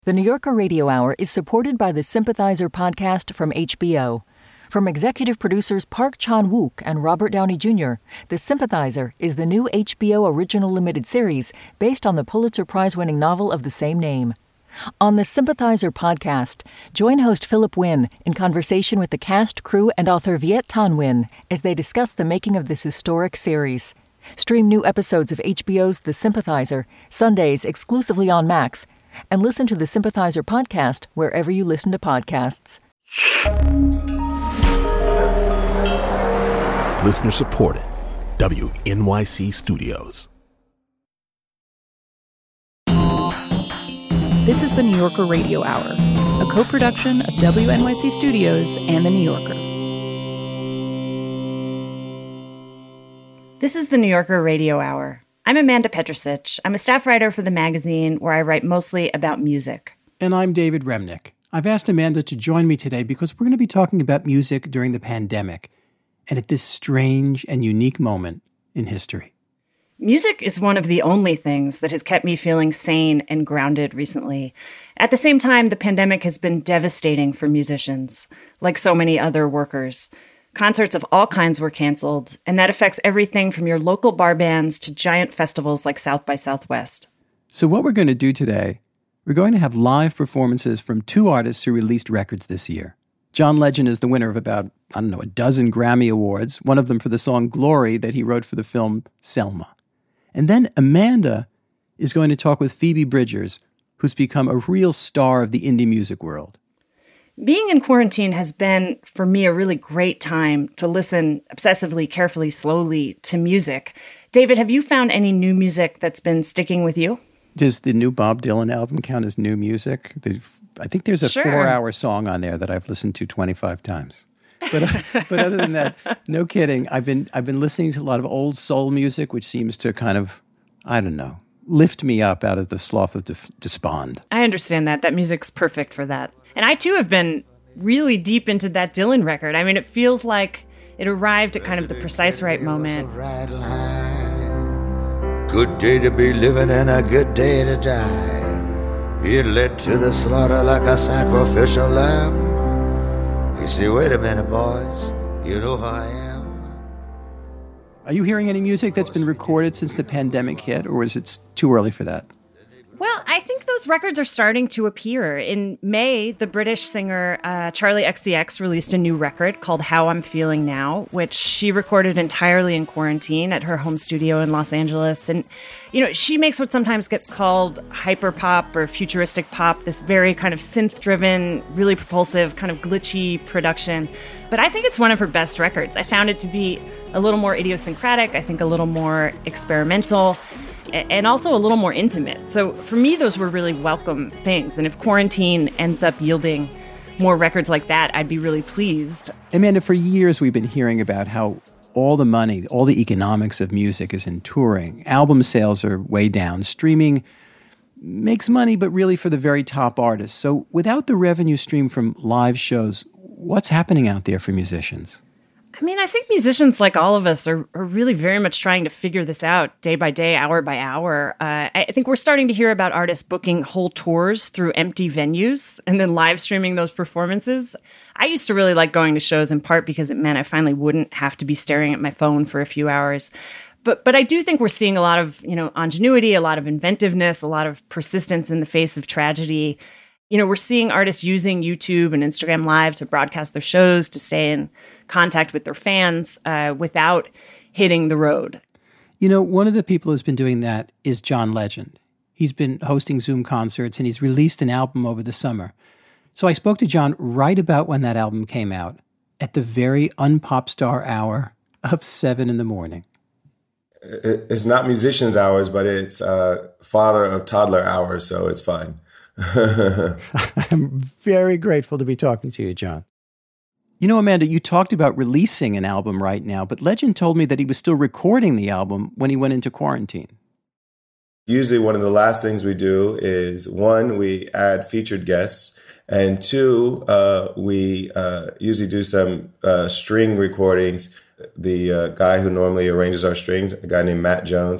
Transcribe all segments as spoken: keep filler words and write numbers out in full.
The New Yorker Radio Hour is supported by the Sympathizer podcast from H B O. From executive producers Park Chan-wook and Robert Downey Junior, The Sympathizer is the new H B O original limited series based on the Pulitzer Prize-winning novel of the same name. On the Sympathizer podcast, join host Philip Wynn in conversation with the cast, crew, and author Viet Thanh Nguyen as they discuss the making of this historic series. Stream new episodes of H B O's The Sympathizer, Sundays exclusively on Max, and listen to the Sympathizer podcast wherever you listen to podcasts. Listener supported. W N Y C Studios. This is the New Yorker Radio Hour, a co-production of W N Y C Studios and the New Yorker. This is the New Yorker Radio Hour. I'm Amanda Petrusich. I'm a staff writer for the magazine where I write mostly about music. And I'm David Remnick. I've asked Amanda to join me today because we're going to be talking about music during the pandemic and at this strange and unique moment in history. Music is one of the only things that has kept me feeling sane and grounded recently. At the same time, the pandemic has been devastating for musicians, like so many other workers. Concerts of all kinds were canceled, and that affects everything from your local bar bands to giant festivals like South by Southwest. So what we're going to do today, we're going to have live performances from two artists who released records this year. John Legend is the winner of about, I don't know, a dozen Grammy Awards, one of them for the song Glory that he wrote for the film Selma. And then Amanda is going to talk with Phoebe Bridgers, who's become a real star of the indie music world. Being in quarantine has been, for me, a really great time to listen obsessively, carefully, slowly to music. David, have you found any new music that's been sticking with you? Does the new Bob Dylan album count as new music? I think there's a Sure. four-hour song on there that I've listened to twenty-five times. But uh, but other than that, no kidding. I've been I've been listening to a lot of old soul music, which seems to kind of, I don't know, lift me up out of the slough of def- despond. I understand that. That music's perfect for that. And I, too, have been really deep into that Dylan record. I mean, it feels like it arrived at kind of the precise right moment. Good day to be living and a good day to die. Be led to the slaughter like a sacrificial lamb. You say, wait a minute, boys, you know who I am. Are you hearing any music that's been recorded since the pandemic hit, or is it too early for that? Well, I think those records are starting to appear. In May, the British singer uh, Charli X C X released a new record called How I'm Feeling Now, which she recorded entirely in quarantine at her home studio in Los Angeles. And, you know, she makes what sometimes gets called hyperpop or futuristic pop, this very kind of synth-driven, really propulsive, kind of glitchy production. But I think it's one of her best records. I found it to be a little more idiosyncratic, I think a little more experimental, and also a little more intimate. So for me, those were really welcome things. And if quarantine ends up yielding more records like that, I'd be really pleased. Amanda, for years we've been hearing about how all the money, all the economics of music is in touring. Album sales are way down. Streaming makes money, but really for the very top artists. So without the revenue stream from live shows, what's happening out there for musicians? I mean, I think musicians, like all of us, are, are really very much trying to figure this out day by day, hour by hour. Uh, I think we're starting to hear about artists booking whole tours through empty venues and then live streaming those performances. I used to really like going to shows in part because it meant I finally wouldn't have to be staring at my phone for a few hours. But but I do think we're seeing a lot of, you know, ingenuity, a lot of inventiveness, a lot of persistence in the face of tragedy. You know, we're seeing artists using YouTube and Instagram Live to broadcast their shows, to stay in contact with their fans uh, without hitting the road. You know, one of the people who's been doing that is John Legend. He's been hosting Zoom concerts, and he's released an album over the summer. So I spoke to John right about when that album came out, at the very unpop star hour of seven in the morning. It's not musicians' hours, but it's uh, father of toddler hours, so it's fine. I'm very grateful to be talking to you, John. You know, Amanda, you talked about releasing an album right now, but Legend told me that he was still recording the album when he went into quarantine. Usually one of the last things we do is, one, we add featured guests, and two, uh, we uh, usually do some uh, string recordings. The uh, guy who normally arranges our strings, a guy named Matt Jones,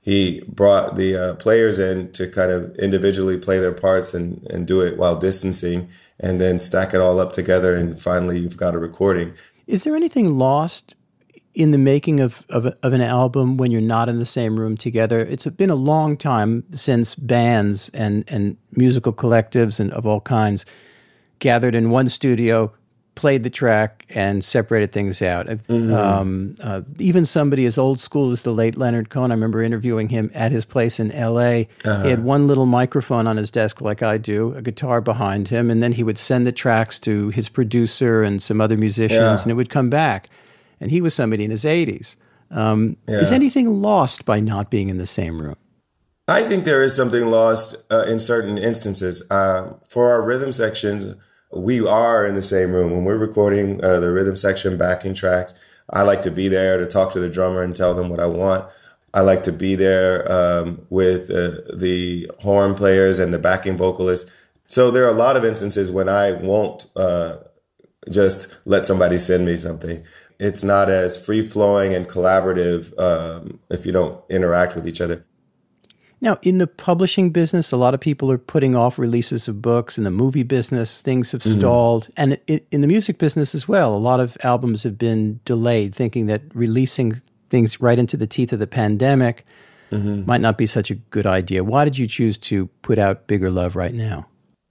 he brought the uh, players in to kind of individually play their parts and, and do it while distancing, and then stack it all up together, and finally you've got a recording. Is there anything lost in the making of, of, of an album when you're not in the same room together? It's been a long time since bands and, and musical collectives and of all kinds gathered in one studio, played the track, and separated things out. Mm-hmm. Um, uh, even somebody as old school as the late Leonard Cohen, I remember interviewing him at his place in L A. Uh-huh. He had one little microphone on his desk like I do, a guitar behind him, and then he would send the tracks to his producer and some other musicians, yeah. and it would come back. And he was somebody in his eighties. Um, yeah. Is anything lost by not being in the same room? I think there is something lost uh, in certain instances. Uh, for our rhythm sections, we are in the same room. When we're recording uh, the rhythm section backing tracks, I like to be there to talk to the drummer and tell them what I want. I like to be there um, with uh, the horn players and the backing vocalists. So there are a lot of instances when I won't uh, just let somebody send me something. It's not as free-flowing and collaborative um, if you don't interact with each other. Now, in the publishing business, a lot of people are putting off releases of books. In the movie business, things have mm-hmm. stalled. And in the music business as well, a lot of albums have been delayed, thinking that releasing things right into the teeth of the pandemic mm-hmm. might not be such a good idea. Why did you choose to put out Bigger Love right now?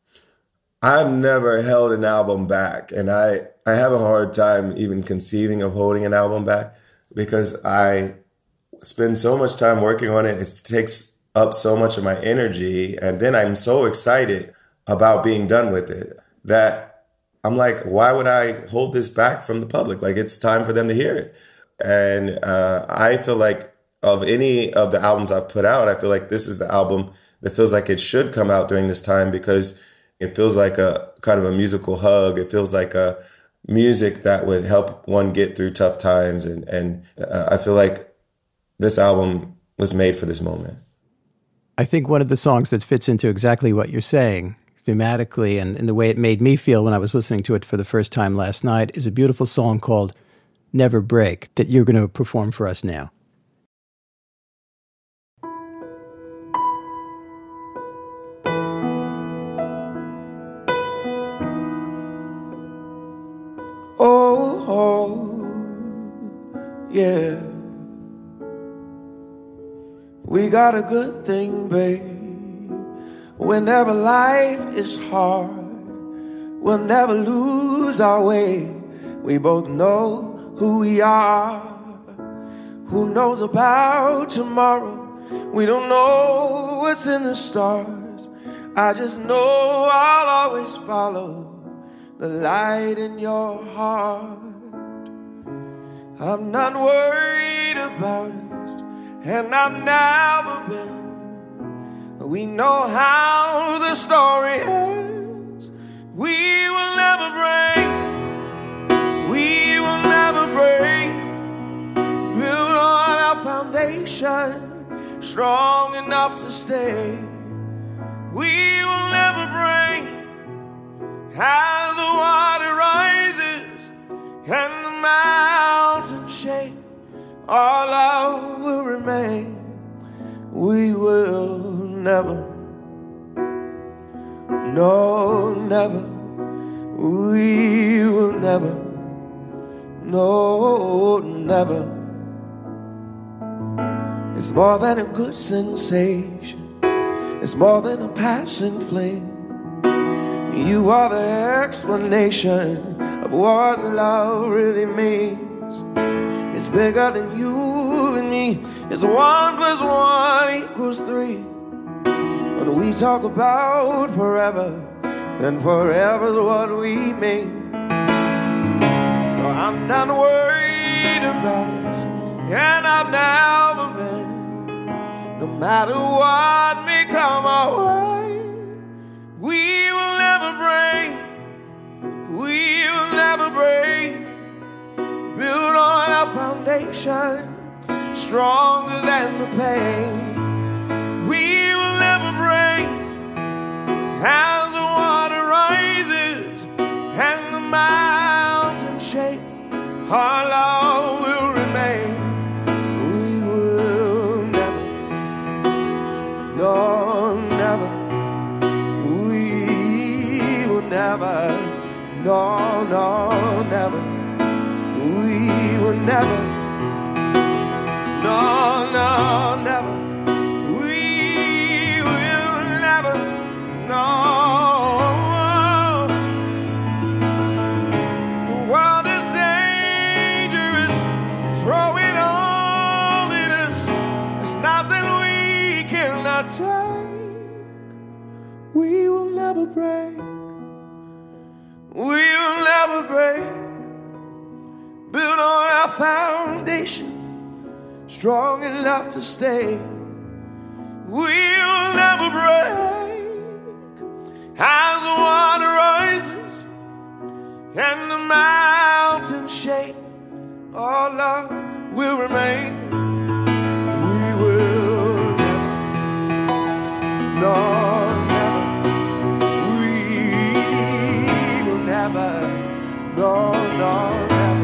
I've never held an album back, and I, I have a hard time even conceiving of holding an album back because I spend so much time working on it. It takes up so much of my energy, and then I'm so excited about being done with it that I'm like, why would I hold this back from the public? Like, it's time for them to hear it. And uh, I feel like of any of the albums I've put out, I feel like this is the album that feels like it should come out during this time because it feels like a kind of a musical hug. It feels like a music that would help one get through tough times. And, and uh, I feel like this album was made for this moment. I think one of the songs that fits into exactly what you're saying thematically and, and the way it made me feel when I was listening to it for the first time last night is a beautiful song called Never Break that you're going to perform for us now. Oh, oh, yeah. We got a good thing, babe. Whenever life is hard, we'll never lose our way. We both know who we are. Who knows about tomorrow? We don't know what's in the stars. I just know I'll always follow the light in your heart. I'm not worried about us, and I've never been. We know how the story ends. We will never break. We will never break. Build on our foundation, strong enough to stay. We will never break. As the water rises and the mountains shake, our love will remain. We will never, no, never. We will never, no, never. It's more than a good sensation. It's more than a passing flame. You are the explanation of what love really means. It's bigger than you and me. It's one plus one equals three. When we talk about forever, then forever's what we mean. So I'm not worried about us, and I've never been. No matter what may come our way, we will never break. We will never break. Build on our foundation, stronger than the pain. We will never break. As the water rises and the mountains shake, our love will remain. We will never, never, no, no, never. We will never, no, no, never. We will never, no. The world is dangerous, throw it all in us. There's nothing we cannot take. We will never break. We will never break. Build on our foundation, strong enough to stay. We'll never break. As the water rises and the mountains shake, our love will remain. We will never, no, never. We will never, no, no, never.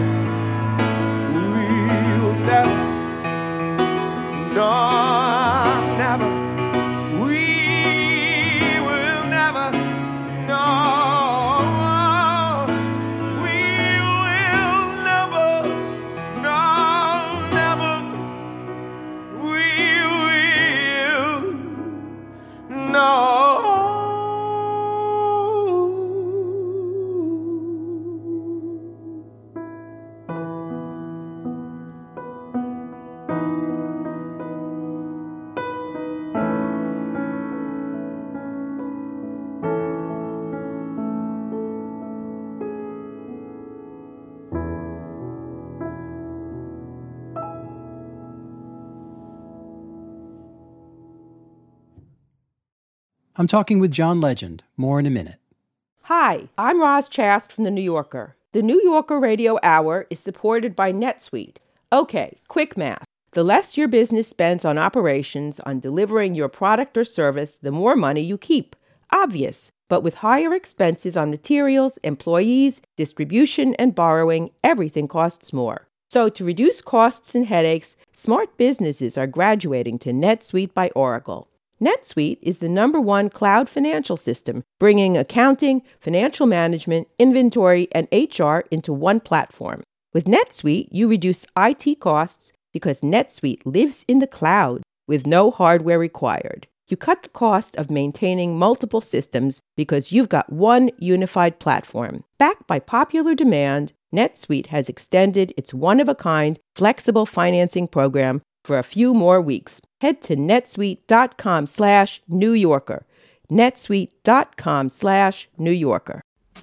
We will never, no, never. We will never, no. We will never, no, never. We will, no. I'm talking with John Legend. More in a minute. Hi, I'm Roz Chast from The New Yorker. The New Yorker Radio Hour is supported by NetSuite. Okay, quick math. The less your business spends on operations, on delivering your product or service, the more money you keep. Obvious. But with higher expenses on materials, employees, distribution, and borrowing, everything costs more. So to reduce costs and headaches, smart businesses are graduating to NetSuite by Oracle. NetSuite is the number one cloud financial system, bringing accounting, financial management, inventory, and H R into one platform. With NetSuite, you reduce I T costs because NetSuite lives in the cloud with no hardware required. You cut the cost of maintaining multiple systems because you've got one unified platform. Backed by popular demand, NetSuite has extended its one-of-a-kind flexible financing program for a few more weeks. Head to netsuite.com slash New Yorker. netsuite.com slash New Yorker.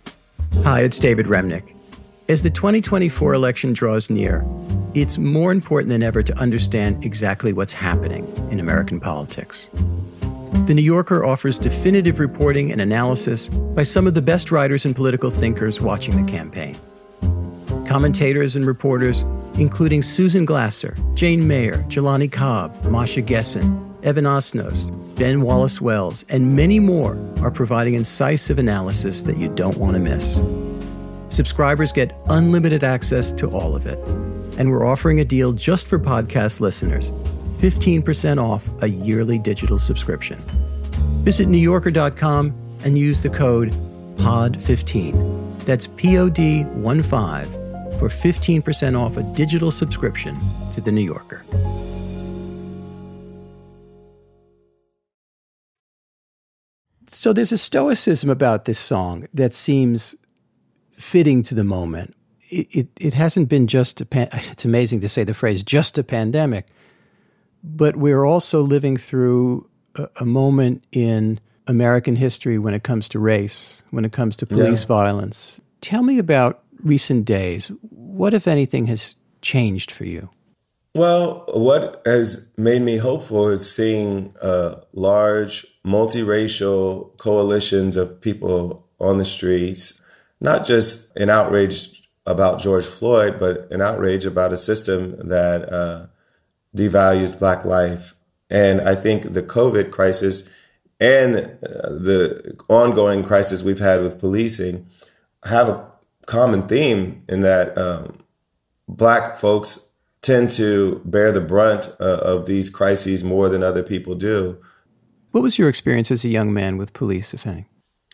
Hi, it's David Remnick. As the twenty twenty-four election draws near, it's more important than ever to understand exactly what's happening in American politics. The New Yorker offers definitive reporting and analysis by some of the best writers and political thinkers watching the campaign. Commentators and reporters, including Susan Glasser, Jane Mayer, Jelani Cobb, Masha Gessen, Evan Osnos, Ben Wallace-Wells, and many more are providing incisive analysis that you don't want to miss. Subscribers get unlimited access to all of it. And we're offering a deal just for podcast listeners, fifteen percent off a yearly digital subscription. Visit new yorker dot com and use the code P O D fifteen. That's P O D fifteen for fifteen percent off a digital subscription to The New Yorker. So there's a stoicism about this song that seems fitting to the moment. It, it, it hasn't been just a, pan- it's amazing to say the phrase, just a pandemic, but we're also living through a, a moment in American history when it comes to race, when it comes to police yeah. violence. Tell me about recent days. What, if anything, has changed for you? Well, what has made me hopeful is seeing uh, large multiracial coalitions of people on the streets, not just an outrage about George Floyd, but an outrage about a system that uh, devalues Black life. And I think the COVID crisis and uh, the ongoing crisis we've had with policing have a common theme in that um, Black folks tend to bear the brunt uh, of these crises more than other people do. What was your experience as a young man with police, if any?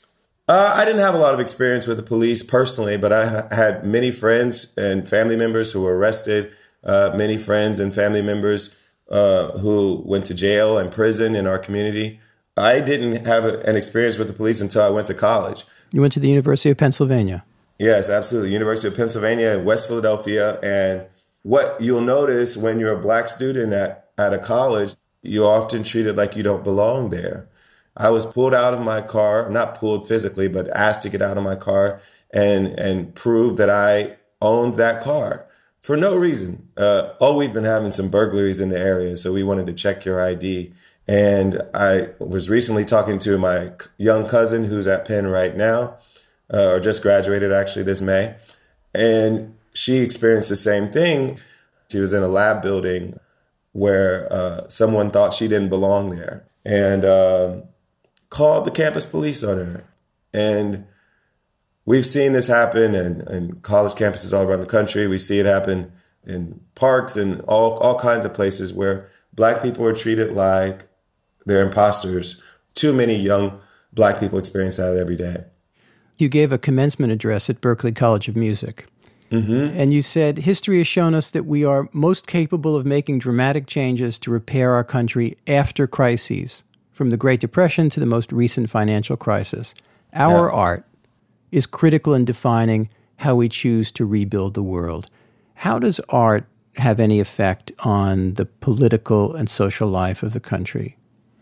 Uh, I didn't have a lot of experience with the police personally, but I ha- had many friends and family members who were arrested, uh, many friends and family members uh, who went to jail and prison in our community. I didn't have a, an experience with the police until I went to college. You went to the University of Pennsylvania. Yes, absolutely. University of Pennsylvania in West Philadelphia. And what you'll notice when you're a black student at, at a college, you're often treated like you don't belong there. I was pulled out of my car, not pulled physically, but asked to get out of my car and, and prove that I owned that car for no reason. Uh, oh, we've been having some burglaries in the area, so we wanted to check your I D. And I was recently talking to my young cousin who's at Penn right now, uh, or just graduated actually this May. And she experienced the same thing. She was in a lab building where uh, someone thought she didn't belong there and uh, called the campus police on her. And we've seen this happen in, in college campuses all around the country. We see it happen in parks and all, all kinds of places where black people are treated like they're imposters. Too many young black people experience that every day. You gave a commencement address at Berklee College of Music. Mm-hmm. And you said, history has shown us that we are most capable of making dramatic changes to repair our country after crises, from the Great Depression to the most recent financial crisis. Our yeah. art is critical in defining how we choose to rebuild the world. How does art have any effect on the political and social life of the country?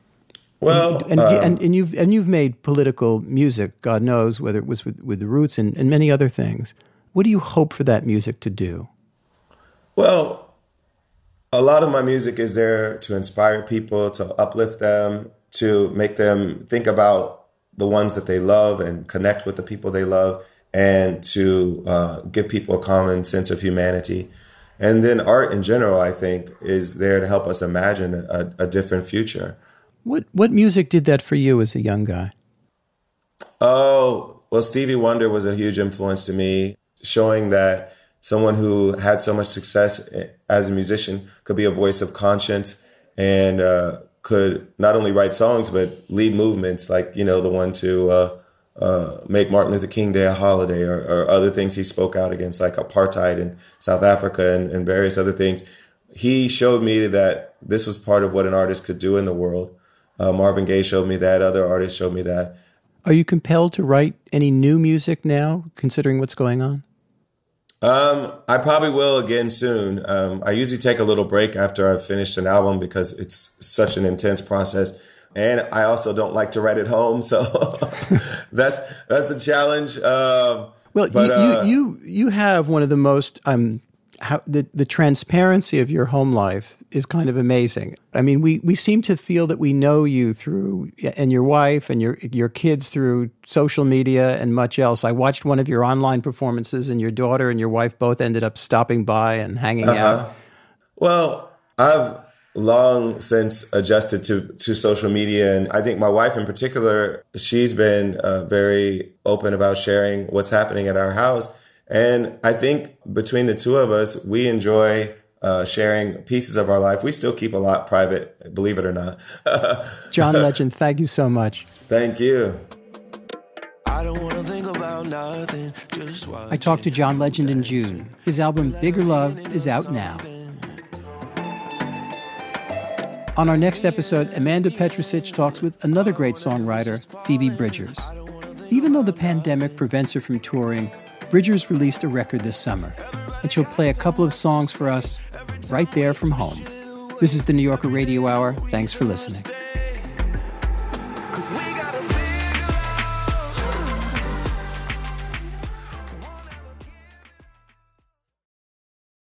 Well, and, and, um, and, and you've and you've made political music, God knows, whether it was with, with the Roots and, and many other things. What do you hope for that music to do? Well, a lot of my music is there to inspire people, to uplift them, to make them think about the ones that they love and connect with the people they love, and to uh, give people a common sense of humanity. And then art in general, I think, is there to help us imagine a, a different future. What what music did that for you as a young guy? Oh, well, Stevie Wonder was a huge influence to me, showing that someone who had so much success as a musician could be a voice of conscience and uh, could not only write songs, but lead movements like, you know, the one to uh, uh, make Martin Luther King Day a holiday, or, or other things he spoke out against, like apartheid in South Africa and, and various other things. He showed me that this was part of what an artist could do in the world. Uh, Marvin Gaye showed me that. Other artists showed me that. Are you compelled to write any new music now, considering what's going on? Um, I probably will again soon. Um, I usually take a little break after I've finished an album because it's such an intense process. And I also don't like to write at home. So that's that's a challenge. Um, well, but, you, uh, you, you, you have one of the most... Um, How, the, the transparency of your home life is kind of amazing. I mean, we, we seem to feel that we know you through, and your wife and your your kids through social media and much else. I watched one of your online performances, and your daughter and your wife both ended up stopping by and hanging uh-huh. out. Well, I've long since adjusted to, to social media, and I think my wife in particular, she's been uh, very open about sharing what's happening at our house. And I think between the two of us, we enjoy uh, sharing pieces of our life. We still keep a lot private, believe it or not. John Legend, thank you so much. Thank you. I don't want to think about nothing. Just I talked to John Legend in June. His album Bigger Love is out now. On our next episode, Amanda Petrusich talks with another great songwriter, Phoebe Bridgers. Even though the pandemic prevents her from touring, Bridgers released a record this summer, and she'll play a couple of songs for us right there from home. This is the New Yorker Radio Hour. Thanks for listening. 'Cause we got